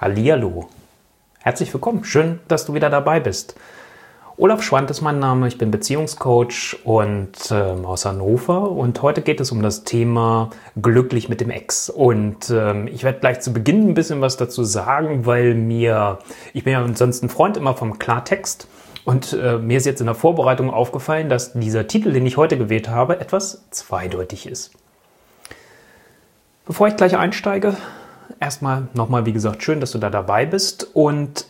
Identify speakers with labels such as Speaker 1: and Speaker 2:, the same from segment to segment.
Speaker 1: Hallihallo. Herzlich willkommen. Schön, dass du wieder dabei bist. Olaf Schwand ist mein Name. Ich bin Beziehungscoach und aus Hannover. Und heute geht es um das Thema glücklich mit dem Ex. Und ich werde gleich zu Beginn ein bisschen was dazu sagen, weil ich bin ja sonst ein Freund immer vom Klartext. Und mir ist jetzt in der Vorbereitung aufgefallen, dass dieser Titel, den ich heute gewählt habe, etwas zweideutig ist. Bevor ich gleich einsteige, erstmal nochmal, wie gesagt, schön, dass du da dabei bist. Und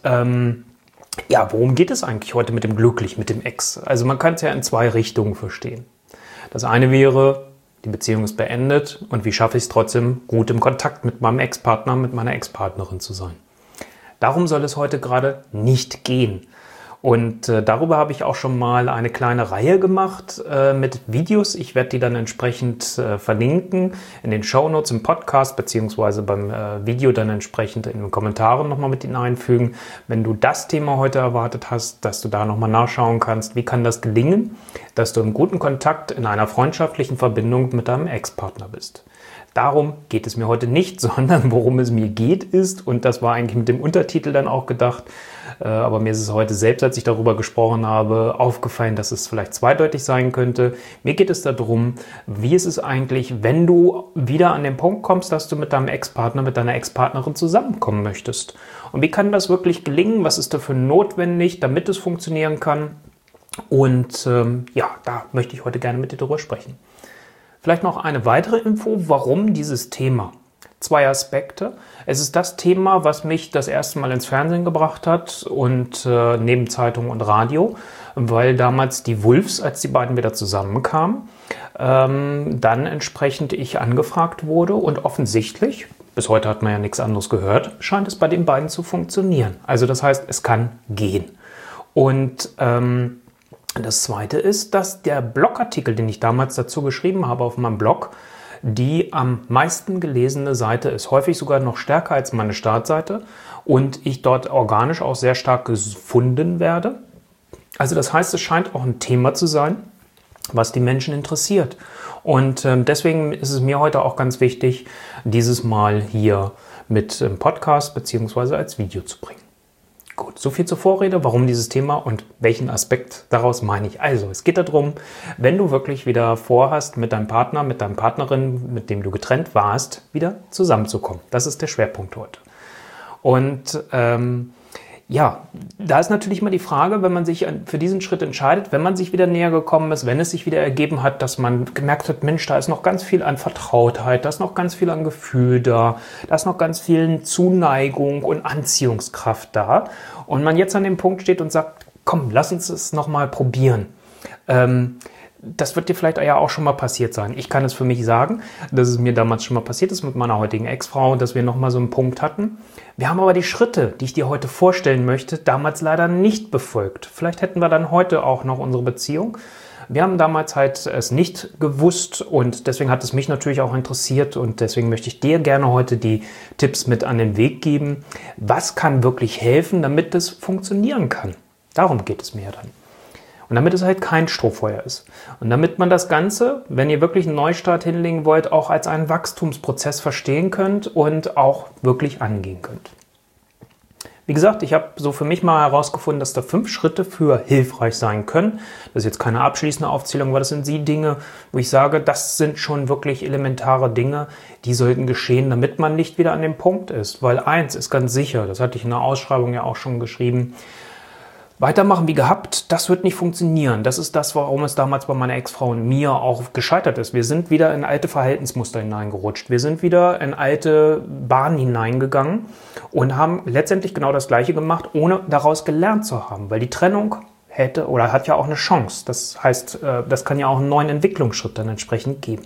Speaker 1: worum geht es eigentlich heute mit dem Glücklich, mit dem Ex? Also man kann es ja in zwei Richtungen verstehen. Das eine wäre, die Beziehung ist beendet und wie schaffe ich es trotzdem, gut im Kontakt mit meinem Ex-Partner, mit meiner Ex-Partnerin zu sein. Darum soll es heute gerade nicht gehen. Und darüber habe ich auch schon mal eine kleine Reihe gemacht mit Videos. Ich werde die dann entsprechend verlinken in den Shownotes im Podcast beziehungsweise beim Video dann entsprechend in den Kommentaren nochmal mit hineinfügen. Wenn du das Thema heute erwartet hast, dass du da nochmal nachschauen kannst, wie kann das gelingen, dass du im guten Kontakt in einer freundschaftlichen Verbindung mit deinem Ex-Partner bist. Darum geht es mir heute nicht, sondern worum es mir geht ist, und das war eigentlich mit dem Untertitel dann auch gedacht, aber mir ist es heute selbst, als ich darüber gesprochen habe, aufgefallen, dass es vielleicht zweideutig sein könnte. Mir geht es darum, wie ist es eigentlich, wenn du wieder an den Punkt kommst, dass du mit deinem Ex-Partner, mit deiner Ex-Partnerin zusammenkommen möchtest. Und wie kann das wirklich gelingen? Was ist dafür notwendig, damit es funktionieren kann? Und da möchte ich heute gerne mit dir drüber sprechen. Vielleicht noch eine weitere Info, warum dieses Thema. Zwei Aspekte. Es ist das Thema, was mich das erste Mal ins Fernsehen gebracht hat und neben Zeitung und Radio, weil damals die Wulffs, als die beiden wieder zusammenkamen, dann entsprechend ich angefragt wurde und offensichtlich, bis heute hat man ja nichts anderes gehört, scheint es bei den beiden zu funktionieren. Also das heißt, es kann gehen. Und das Zweite ist, dass der Blogartikel, den ich damals dazu geschrieben habe auf meinem Blog, die am meisten gelesene Seite ist, häufig sogar noch stärker als meine Startseite und ich dort organisch auch sehr stark gefunden werde. Also das heißt, es scheint auch ein Thema zu sein, was die Menschen interessiert. Und deswegen ist es mir heute auch ganz wichtig, dieses Mal hier mit im Podcast bzw. als Video zu bringen. Gut, soviel zur Vorrede, warum dieses Thema und welchen Aspekt daraus meine ich. Also, es geht darum, wenn du wirklich wieder vorhast, mit deinem Partner, mit deiner Partnerin, mit dem du getrennt warst, wieder zusammenzukommen. Das ist der Schwerpunkt heute. Und da ist natürlich immer die Frage, wenn man sich für diesen Schritt entscheidet, wenn man sich wieder näher gekommen ist, wenn es sich wieder ergeben hat, dass man gemerkt hat, Mensch, da ist noch ganz viel an Vertrautheit, da ist noch ganz viel an Gefühl da ist noch ganz viel Zuneigung und Anziehungskraft da und man jetzt an dem Punkt steht und sagt, komm, lass uns es nochmal probieren. Das wird dir vielleicht ja auch schon mal passiert sein. Ich kann es für mich sagen, dass es mir damals schon mal passiert ist mit meiner heutigen Ex-Frau, dass wir nochmal so einen Punkt hatten. Wir haben aber die Schritte, die ich dir heute vorstellen möchte, damals leider nicht befolgt. Vielleicht hätten wir dann heute auch noch unsere Beziehung. Wir haben damals halt es nicht gewusst und deswegen hat es mich natürlich auch interessiert und deswegen möchte ich dir gerne heute die Tipps mit an den Weg geben. Was kann wirklich helfen, damit es funktionieren kann? Darum geht es mir ja dann. Und damit es halt kein Strohfeuer ist. Und damit man das Ganze, wenn ihr wirklich einen Neustart hinlegen wollt, auch als einen Wachstumsprozess verstehen könnt und auch wirklich angehen könnt. Wie gesagt, ich habe so für mich mal herausgefunden, dass da 5 Schritte für hilfreich sein können. Das ist jetzt keine abschließende Aufzählung, weil das sind die Dinge, wo ich sage, das sind schon wirklich elementare Dinge, die sollten geschehen, damit man nicht wieder an dem Punkt ist. Weil eins ist ganz sicher, das hatte ich in der Ausschreibung ja auch schon geschrieben, weitermachen wie gehabt, das wird nicht funktionieren. Das ist das, warum es damals bei meiner Ex-Frau und mir auch gescheitert ist. Wir sind wieder in alte Verhaltensmuster hineingerutscht. Wir sind wieder in alte Bahnen hineingegangen und haben letztendlich genau das Gleiche gemacht, ohne daraus gelernt zu haben. Weil die Trennung hat ja auch eine Chance. Das heißt, das kann ja auch einen neuen Entwicklungsschritt dann entsprechend geben.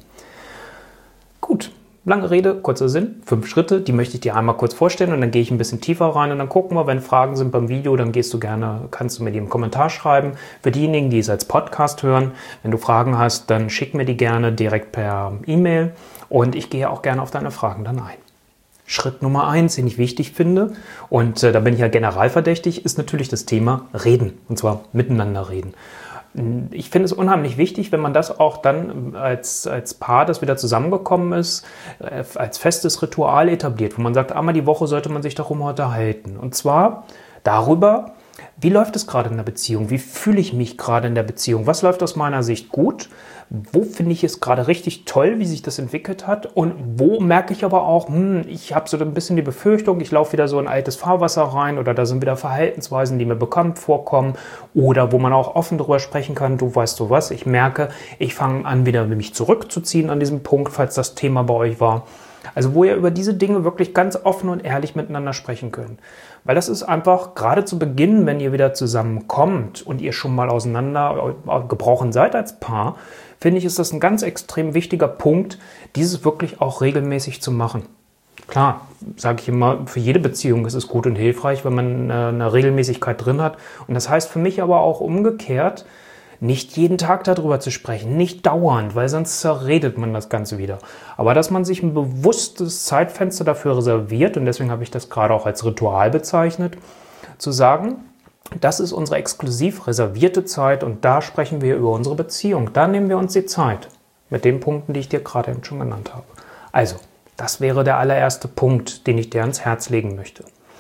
Speaker 1: Gut. Lange Rede, kurzer Sinn, 5 Schritte, die möchte ich dir einmal kurz vorstellen und dann gehe ich ein bisschen tiefer rein und dann gucken wir, wenn Fragen sind beim Video, dann kannst du mir die im Kommentar schreiben. Für diejenigen, die es als Podcast hören, wenn du Fragen hast, dann schick mir die gerne direkt per E-Mail und ich gehe auch gerne auf deine Fragen dann ein. Schritt Nummer 1, den ich wichtig finde, und da bin ich ja generalverdächtig, ist natürlich das Thema Reden, und zwar miteinander reden. Ich finde es unheimlich wichtig, wenn man das auch dann als Paar, das wieder zusammengekommen ist, als festes Ritual etabliert, wo man sagt, einmal die Woche sollte man sich darum unterhalten. Und zwar darüber, wie läuft es gerade in der Beziehung? Wie fühle ich mich gerade in der Beziehung? Was läuft aus meiner Sicht gut? Wo finde ich es gerade richtig toll, wie sich das entwickelt hat? Und wo merke ich aber auch, ich habe so ein bisschen die Befürchtung, ich laufe wieder so in altes Fahrwasser rein oder da sind wieder Verhaltensweisen, die mir bekannt vorkommen oder wo man auch offen darüber sprechen kann, du weißt du was, ich merke, ich fange an, wieder mich zurückzuziehen an diesem Punkt, falls das Thema bei euch war. Also wo ihr über diese Dinge wirklich ganz offen und ehrlich miteinander sprechen könnt. Weil das ist einfach, gerade zu Beginn, wenn ihr wieder zusammenkommt und ihr schon mal auseinandergebrochen seid als Paar, finde ich, ist das ein ganz extrem wichtiger Punkt, dieses wirklich auch regelmäßig zu machen. Klar, sage ich immer, für jede Beziehung ist es gut und hilfreich, wenn man eine Regelmäßigkeit drin hat. Und das heißt für mich aber auch umgekehrt, nicht jeden Tag darüber zu sprechen, nicht dauernd, weil sonst zerredet man das Ganze wieder. Aber dass man sich ein bewusstes Zeitfenster dafür reserviert, und deswegen habe ich das gerade auch als Ritual bezeichnet, zu sagen, das ist unsere exklusiv reservierte Zeit und da sprechen wir über unsere Beziehung. Da nehmen wir uns die Zeit mit den Punkten, die ich dir gerade eben schon genannt habe. Also, das wäre der allererste Punkt, den ich dir ans Herz legen möchte.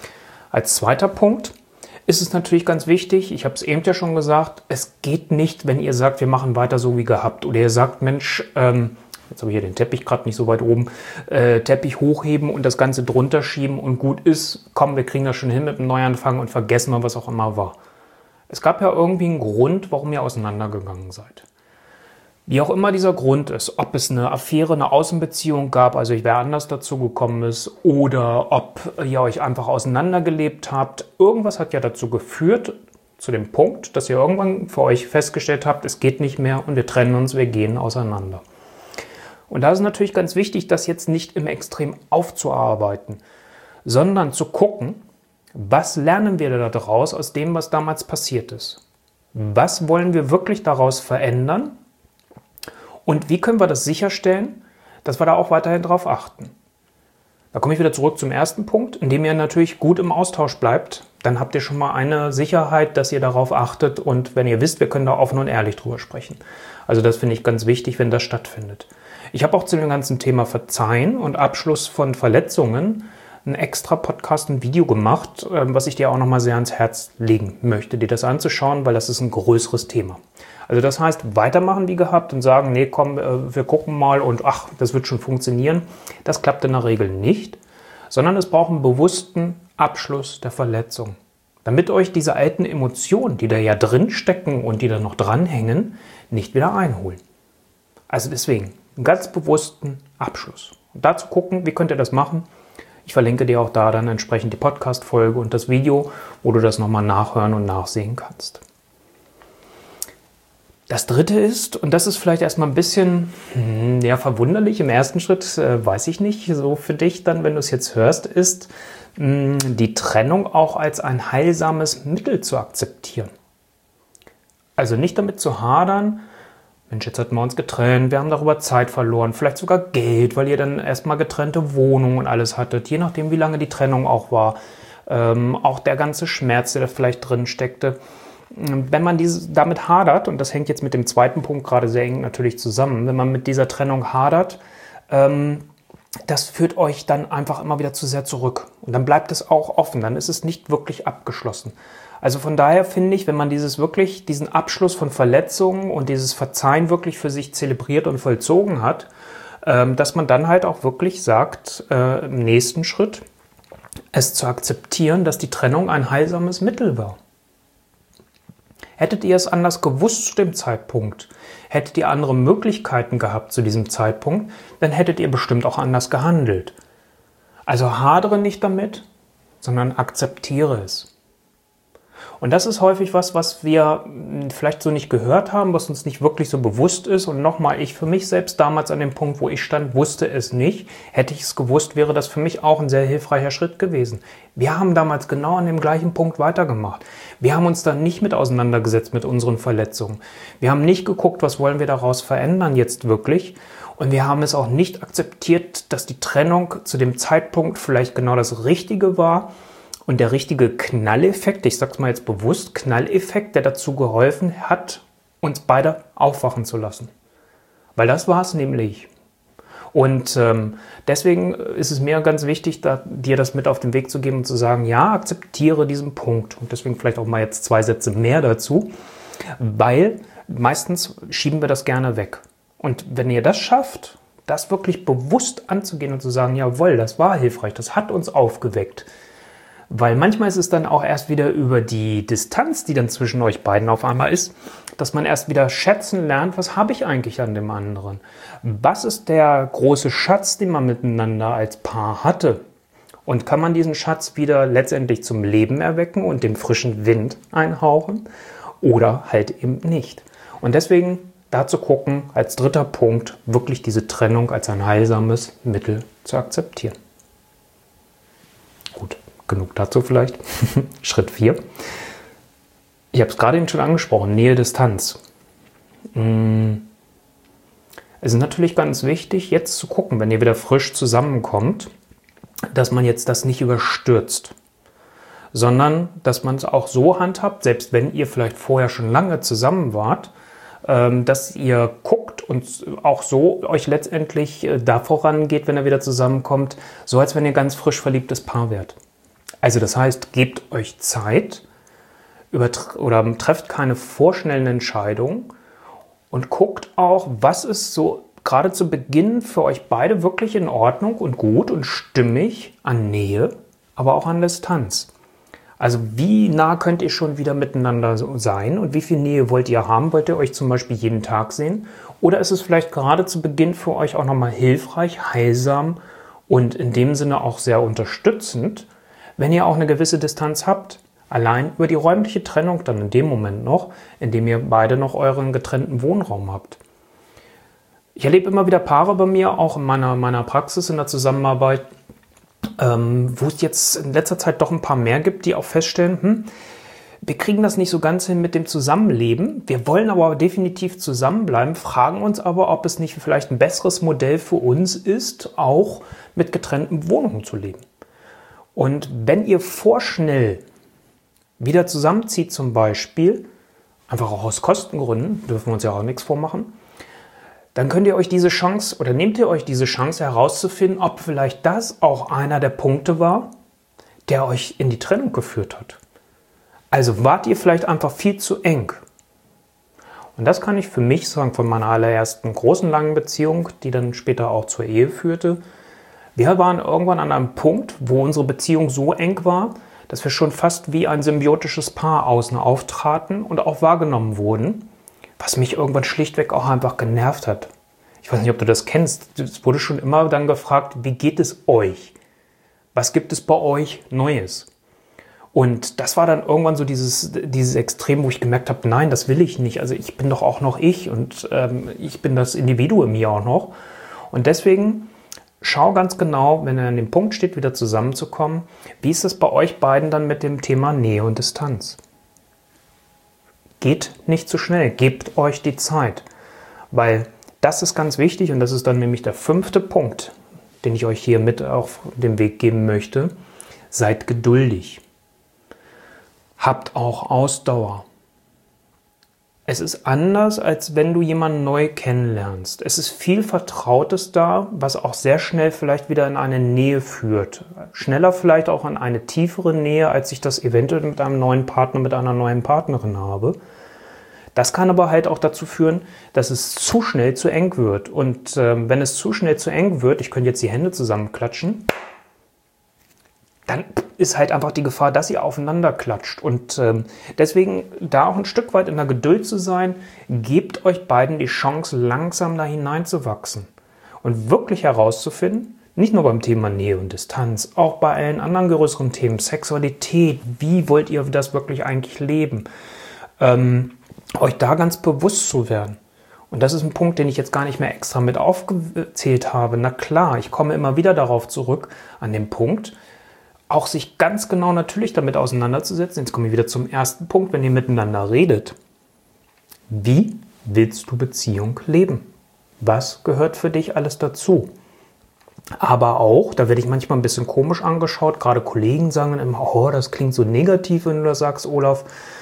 Speaker 1: Als zweiter Punkt ist es natürlich ganz wichtig, ich habe es eben ja schon gesagt, es geht nicht, wenn ihr sagt, wir machen weiter so wie gehabt. Oder ihr sagt, Mensch, jetzt habe ich hier den Teppich gerade nicht so weit oben, Teppich hochheben und das Ganze drunter schieben und gut ist, komm, wir kriegen das schon hin mit dem Neuanfang und vergessen wir, was auch immer war. Es gab ja irgendwie einen Grund, warum ihr auseinandergegangen seid. Wie auch immer dieser Grund ist, ob es eine Affäre, eine Außenbeziehung gab, also wer anders dazu gekommen ist, oder ob ihr euch einfach auseinandergelebt habt, irgendwas hat ja dazu geführt, zu dem Punkt, dass ihr irgendwann für euch festgestellt habt, es geht nicht mehr und wir trennen uns, wir gehen auseinander. Und da ist natürlich ganz wichtig, das jetzt nicht im Extrem aufzuarbeiten, sondern zu gucken, was lernen wir daraus aus dem, was damals passiert ist? Was wollen wir wirklich daraus verändern? Und wie können wir das sicherstellen, dass wir da auch weiterhin drauf achten? Da komme ich wieder zurück zum ersten Punkt, indem ihr natürlich gut im Austausch bleibt. Dann habt ihr schon mal eine Sicherheit, dass ihr darauf achtet und wenn ihr wisst, wir können da offen und ehrlich drüber sprechen. Also das finde ich ganz wichtig, wenn das stattfindet. Ich habe auch zu dem ganzen Thema Verzeihen und Abschluss von Verletzungen einen extra Podcast, ein Video gemacht, was ich dir auch nochmal sehr ans Herz legen möchte, dir das anzuschauen, weil das ist ein größeres Thema. Also das heißt, weitermachen wie gehabt und sagen, nee, komm, wir gucken mal und ach, das wird schon funktionieren. Das klappt in der Regel nicht, sondern es braucht einen bewussten Abschluss der Verletzung. Damit euch diese alten Emotionen, die da ja drin stecken und die da noch dranhängen, nicht wieder einholen. Also deswegen, einen ganz bewussten Abschluss. Und dazu gucken, wie könnt ihr das machen? Ich verlinke dir auch da dann entsprechend die Podcast-Folge und das Video, wo du das nochmal nachhören und nachsehen kannst. Das dritte ist, und das ist vielleicht erstmal ein bisschen verwunderlich, im ersten Schritt, weiß ich nicht, so für dich dann, wenn du es jetzt hörst, ist, die Trennung auch als ein heilsames Mittel zu akzeptieren. Also nicht damit zu hadern, Mensch, jetzt hatten wir uns getrennt, wir haben darüber Zeit verloren, vielleicht sogar Geld, weil ihr dann erstmal getrennte Wohnungen und alles hattet, je nachdem, wie lange die Trennung auch war. Auch der ganze Schmerz, der da vielleicht drin steckte. Wenn man damit hadert, und das hängt jetzt mit dem zweiten Punkt gerade sehr eng natürlich zusammen, wenn man mit dieser Trennung hadert, das führt euch dann einfach immer wieder zu sehr zurück. Und dann bleibt es auch offen, dann ist es nicht wirklich abgeschlossen. Also von daher finde ich, wenn man diesen Abschluss von Verletzungen und dieses Verzeihen wirklich für sich zelebriert und vollzogen hat, dass man dann halt auch wirklich sagt, im nächsten Schritt, es zu akzeptieren, dass die Trennung ein heilsames Mittel war. Hättet ihr es anders gewusst zu dem Zeitpunkt, hättet ihr andere Möglichkeiten gehabt zu diesem Zeitpunkt, dann hättet ihr bestimmt auch anders gehandelt. Also hadere nicht damit, sondern akzeptiere es. Und das ist häufig was wir vielleicht so nicht gehört haben, was uns nicht wirklich so bewusst ist. Und nochmal, ich für mich selbst damals an dem Punkt, wo ich stand, wusste es nicht. Hätte ich es gewusst, wäre das für mich auch ein sehr hilfreicher Schritt gewesen. Wir haben damals genau an dem gleichen Punkt weitergemacht. Wir haben uns da nicht mit auseinandergesetzt mit unseren Verletzungen. Wir haben nicht geguckt, was wollen wir daraus verändern jetzt wirklich. Und wir haben es auch nicht akzeptiert, dass die Trennung zu dem Zeitpunkt vielleicht genau das Richtige war. Und der richtige Knalleffekt, ich sage es mal jetzt bewusst, Knalleffekt, der dazu geholfen hat uns beide aufwachen zu lassen. Weil das war es nämlich. Und deswegen ist es mir ganz wichtig, dir das mit auf den Weg zu geben und zu sagen, ja, akzeptiere diesen Punkt. Und deswegen vielleicht auch mal jetzt 2 Sätze mehr dazu, weil meistens schieben wir das gerne weg. Und wenn ihr das schafft, das wirklich bewusst anzugehen und zu sagen, jawohl, das war hilfreich, das hat uns aufgeweckt. Weil manchmal ist es dann auch erst wieder über die Distanz, die dann zwischen euch beiden auf einmal ist, dass man erst wieder schätzen lernt, was habe ich eigentlich an dem anderen? Was ist der große Schatz, den man miteinander als Paar hatte? Und kann man diesen Schatz wieder letztendlich zum Leben erwecken und dem frischen Wind einhauchen? Oder halt eben nicht. Und deswegen dazu gucken, als 3. Punkt, wirklich diese Trennung als ein heilsames Mittel zu akzeptieren. Gut. Genug dazu vielleicht. Schritt 4. Ich habe es gerade eben schon angesprochen, Nähe, Distanz. Es ist natürlich ganz wichtig, jetzt zu gucken, wenn ihr wieder frisch zusammenkommt, dass man jetzt das nicht überstürzt, sondern dass man es auch so handhabt, selbst wenn ihr vielleicht vorher schon lange zusammen wart, dass ihr guckt und auch so euch letztendlich da vorangeht, wenn ihr wieder zusammenkommt, so als wenn ihr ganz frisch verliebtes Paar wärt. Also das heißt, gebt euch Zeit oder trefft keine vorschnellen Entscheidungen und guckt auch, was ist so gerade zu Beginn für euch beide wirklich in Ordnung und gut und stimmig an Nähe, aber auch an Distanz. Also wie nah könnt ihr schon wieder miteinander sein und wie viel Nähe wollt ihr haben? Wollt ihr euch zum Beispiel jeden Tag sehen? Oder ist es vielleicht gerade zu Beginn für euch auch nochmal hilfreich, heilsam und in dem Sinne auch sehr unterstützend, wenn ihr auch eine gewisse Distanz habt, allein über die räumliche Trennung dann in dem Moment noch, in dem ihr beide noch euren getrennten Wohnraum habt. Ich erlebe immer wieder Paare bei mir, auch in meiner Praxis, in der Zusammenarbeit, wo es jetzt in letzter Zeit doch ein paar mehr gibt, die auch feststellen, wir kriegen das nicht so ganz hin mit dem Zusammenleben, wir wollen aber definitiv zusammenbleiben, fragen uns aber, ob es nicht vielleicht ein besseres Modell für uns ist, auch mit getrennten Wohnungen zu leben. Und wenn ihr vorschnell wieder zusammenzieht zum Beispiel, einfach auch aus Kostengründen, dürfen wir uns ja auch nichts vormachen, dann könnt ihr euch diese Chance oder nehmt ihr euch diese Chance herauszufinden, ob vielleicht das auch einer der Punkte war, der euch in die Trennung geführt hat. Also wart ihr vielleicht einfach viel zu eng. Und das kann ich für mich sagen von meiner allerersten großen langen Beziehung, die dann später auch zur Ehe führte. Wir waren irgendwann an einem Punkt, wo unsere Beziehung so eng war, dass wir schon fast wie ein symbiotisches Paar außen auftraten und auch wahrgenommen wurden, was mich irgendwann schlichtweg auch einfach genervt hat. Ich weiß nicht, ob du das kennst. Es wurde schon immer dann gefragt, wie geht es euch? Was gibt es bei euch Neues? Und das war dann irgendwann so dieses Extrem, wo ich gemerkt habe, nein, das will ich nicht. Also ich bin doch auch noch ich und ich bin das Individuum hier auch noch. Und deswegen schau ganz genau, wenn er an dem Punkt steht, wieder zusammenzukommen, wie ist es bei euch beiden dann mit dem Thema Nähe und Distanz? Geht nicht zu schnell, gebt euch die Zeit, weil das ist ganz wichtig und das ist dann nämlich der 5. Punkt, den ich euch hier mit auf den Weg geben möchte. Seid geduldig. Habt auch Ausdauer. Es ist anders, als wenn du jemanden neu kennenlernst. Es ist viel Vertrautes da, was auch sehr schnell vielleicht wieder in eine Nähe führt. Schneller vielleicht auch in eine tiefere Nähe, als ich das eventuell mit einem neuen Partner, mit einer neuen Partnerin habe. Das kann aber halt auch dazu führen, dass es zu schnell zu eng wird. Und wenn es zu schnell zu eng wird, ich könnte jetzt die Hände zusammenklatschen, dann ist halt einfach die Gefahr, dass ihr aufeinander klatscht. Und deswegen da auch ein Stück weit in der Geduld zu sein, gebt euch beiden die Chance, langsam da hineinzuwachsen und wirklich herauszufinden, nicht nur beim Thema Nähe und Distanz, auch bei allen anderen größeren Themen, Sexualität, wie wollt ihr das wirklich eigentlich leben, euch da ganz bewusst zu werden. Und das ist ein Punkt, den ich jetzt gar nicht mehr extra mit aufgezählt habe. Na klar, ich komme immer wieder darauf zurück, an den Punkt, auch sich ganz genau natürlich damit auseinanderzusetzen. Jetzt kommen wir wieder zum ersten Punkt, wenn ihr miteinander redet. Wie willst du Beziehung leben? Was gehört für dich alles dazu? Aber auch, da werde ich manchmal ein bisschen komisch angeschaut, gerade Kollegen sagen immer, oh, das klingt so negativ, wenn du das sagst, Olaf.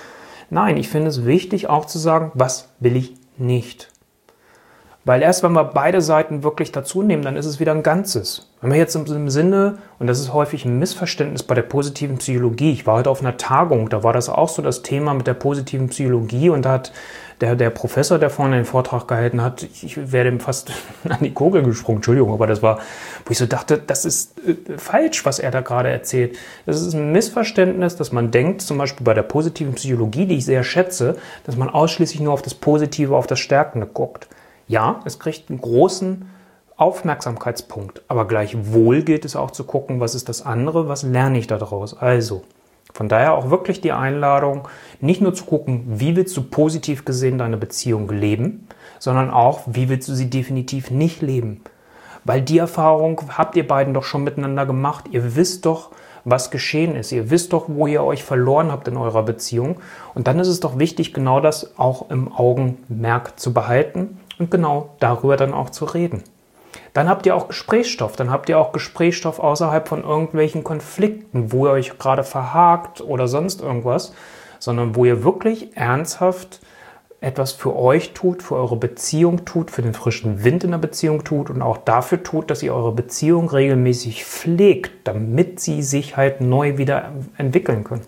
Speaker 1: Nein, ich finde es wichtig auch zu sagen, was will ich nicht. Weil erst wenn wir beide Seiten wirklich dazu nehmen, dann ist es wieder ein Ganzes. Wenn wir jetzt im Sinne, und das ist häufig ein Missverständnis bei der positiven Psychologie, ich war heute auf einer Tagung, da war das auch so das Thema mit der positiven Psychologie und da hat der Professor, der vorne den Vortrag gehalten hat, ich wäre dem fast an die Kugel gesprungen, Entschuldigung, aber das war, wo ich so dachte, das ist falsch, was er da gerade erzählt. Das ist ein Missverständnis, dass man denkt, zum Beispiel bei der positiven Psychologie, die ich sehr schätze, dass man ausschließlich nur auf das Positive, auf das Stärkende guckt. Ja, es kriegt einen großen Aufmerksamkeitspunkt, aber gleichwohl gilt es auch zu gucken, was ist das andere, was lerne ich daraus. Also, von daher auch wirklich die Einladung, nicht nur zu gucken, wie willst du positiv gesehen deine Beziehung leben, sondern auch, wie willst du sie definitiv nicht leben. Weil die Erfahrung habt ihr beiden doch schon miteinander gemacht. Ihr wisst doch, was geschehen ist. Ihr wisst doch, wo ihr euch verloren habt in eurer Beziehung. Und dann ist es doch wichtig, genau das auch im Augenmerk zu behalten und genau darüber dann auch zu reden. Dann habt ihr auch Gesprächsstoff. Dann habt ihr auch Gesprächsstoff außerhalb von irgendwelchen Konflikten, wo ihr euch gerade verhakt oder sonst irgendwas, sondern wo ihr wirklich ernsthaft etwas für euch tut, für eure Beziehung tut, für den frischen Wind in der Beziehung tut und auch dafür tut, dass ihr eure Beziehung regelmäßig pflegt, damit sie sich halt neu wieder entwickeln können.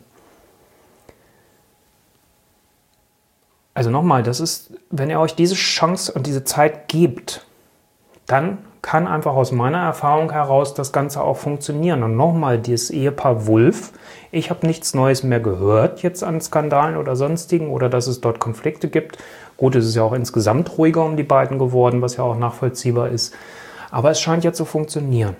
Speaker 1: Also nochmal, das ist, wenn ihr euch diese Chance und diese Zeit gebt, dann kann einfach aus meiner Erfahrung heraus das Ganze auch funktionieren. Und nochmal, dieses Ehepaar Wulff, ich habe nichts Neues mehr gehört jetzt an Skandalen oder sonstigen oder dass es dort Konflikte gibt. Gut, es ist ja auch insgesamt ruhiger um die beiden geworden, was ja auch nachvollziehbar ist. Aber es scheint ja zu funktionieren.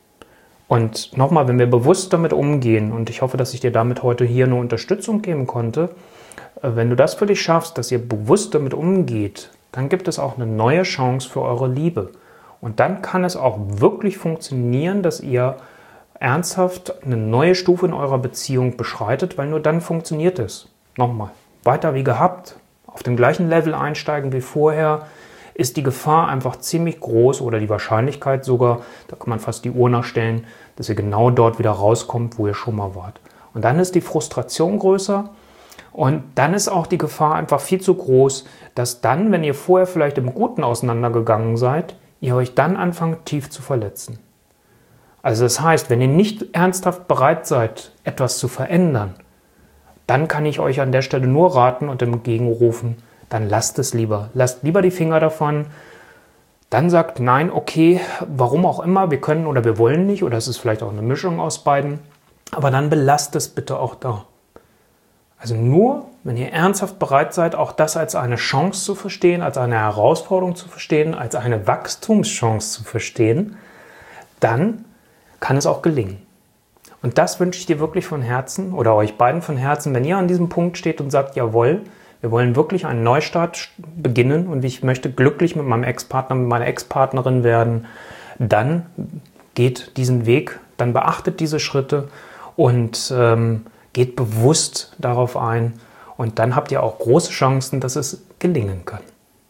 Speaker 1: Und nochmal, wenn wir bewusst damit umgehen, und ich hoffe, dass ich dir damit heute hier eine Unterstützung geben konnte, wenn du das für dich schaffst, dass ihr bewusst damit umgeht, dann gibt es auch eine neue Chance für eure Liebe. Und dann kann es auch wirklich funktionieren, dass ihr ernsthaft eine neue Stufe in eurer Beziehung beschreitet, weil nur dann funktioniert es. Nochmal, weiter wie gehabt, auf dem gleichen Level einsteigen wie vorher, ist die Gefahr einfach ziemlich groß oder die Wahrscheinlichkeit sogar, da kann man fast die Uhr nachstellen, dass ihr genau dort wieder rauskommt, wo ihr schon mal wart. Und dann ist die Frustration größer und dann ist auch die Gefahr einfach viel zu groß, dass dann, wenn ihr vorher vielleicht im Guten auseinandergegangen seid, ihr euch dann anfangt tief zu verletzen. Also das heißt, wenn ihr nicht ernsthaft bereit seid, etwas zu verändern, dann kann ich euch an der Stelle nur raten und entgegenrufen, dann lasst es lieber. Lasst lieber die Finger davon. Dann sagt nein, okay, warum auch immer, wir können oder wir wollen nicht, oder es ist vielleicht auch eine Mischung aus beiden, aber dann belasst es bitte auch da. Also nur, wenn ihr ernsthaft bereit seid, auch das als eine Chance zu verstehen, als eine Herausforderung zu verstehen, als eine Wachstumschance zu verstehen, dann kann es auch gelingen. Und das wünsche ich dir wirklich von Herzen oder euch beiden von Herzen, wenn ihr an diesem Punkt steht und sagt, jawohl, wir wollen wirklich einen Neustart beginnen und ich möchte glücklich mit meinem Ex-Partner, mit meiner Ex-Partnerin werden, dann geht diesen Weg, dann beachtet diese Schritte und geht bewusst darauf ein und dann habt ihr auch große Chancen, dass es gelingen kann.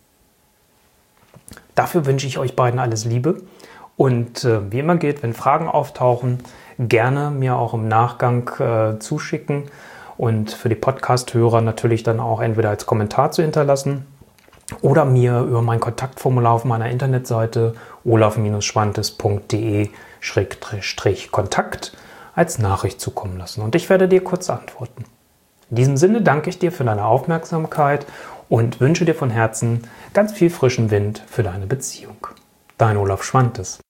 Speaker 1: Dafür wünsche ich euch beiden alles Liebe und wie immer gilt, wenn Fragen auftauchen, gerne mir auch im Nachgang zuschicken und für die Podcast-Hörer natürlich dann auch entweder als Kommentar zu hinterlassen oder mir über mein Kontaktformular auf meiner Internetseite olaf-schwantes.de/kontakt als Nachricht zukommen lassen. Und ich werde dir kurz antworten. In diesem Sinne danke ich dir für deine Aufmerksamkeit und wünsche dir von Herzen ganz viel frischen Wind für deine Beziehung. Dein Olaf Schwantes.